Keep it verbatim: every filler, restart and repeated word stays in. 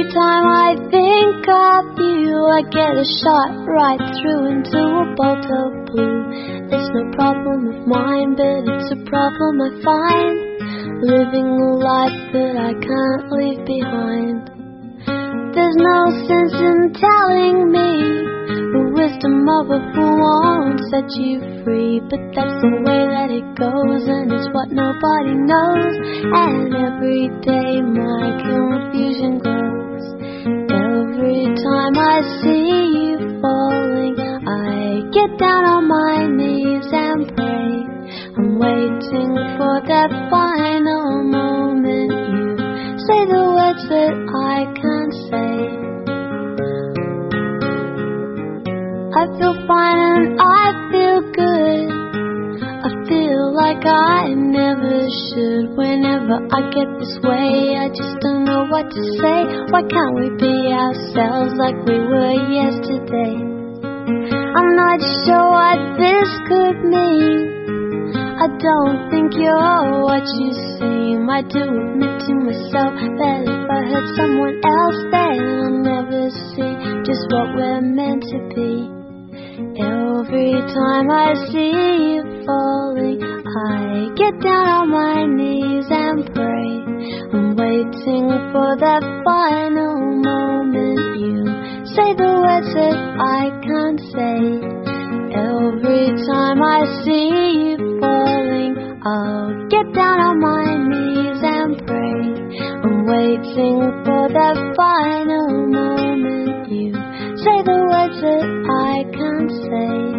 Every time I think of you, I get a shot right through into a bolt of blue. It's no problem of mine, but it's a problem I find, living a life that I can't leave behind. There's no sense in telling me the wisdom of a fool won't set you free, but that's the way that it goes, and it's what nobody knows. And every day my confusion grows. Every time I see you falling, I get down on my knees and pray. I'm waiting for that final moment you say the words that I can't say. I feel fine and I feel good. I feel like I never should. Whenever I get this way, I just don't know what to say. Why can't we be ourselves like we were yesterday? I'm not sure what this could mean. I don't think you're what you seem. I do admit to myself that if I hurt someone else, then I'll never see just what we're meant to be. Every time I see you falling, I get down on my knees and pray. I'm waiting for that final moment you say the words that I can't say. Every time I see you falling, I'll get down on my knees and pray. I'm waiting for that final moment you say the words that I can't say.